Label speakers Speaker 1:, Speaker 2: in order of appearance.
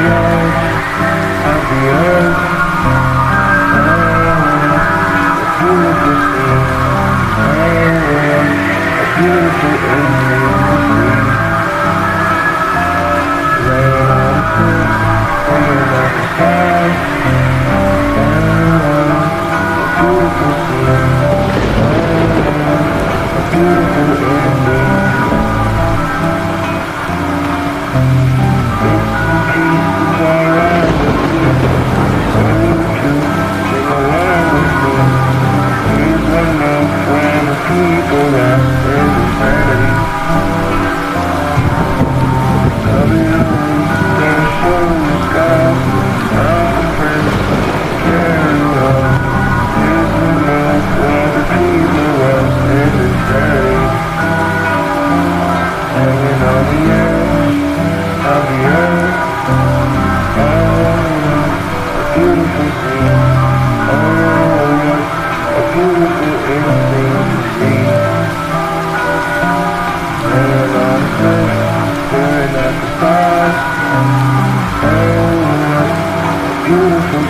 Speaker 1: edge of the earth. A beautiful scene. A beautiful evening to see. Laying on the cliff, looking at the stars. A beautiful scene. A beautiful evening. Bits and pieces all around with me. Telling the truth, take a line with me. Here's one note from the people lost in insanity. Coming on, gonna show the sky. I'm compressed, carry on. Here's one note from the people lost in insanity. Hanging on the edge of the earth. A beautiful scene. A beautiful evening to see. Laying on the cliff, staring at the stars. A beautiful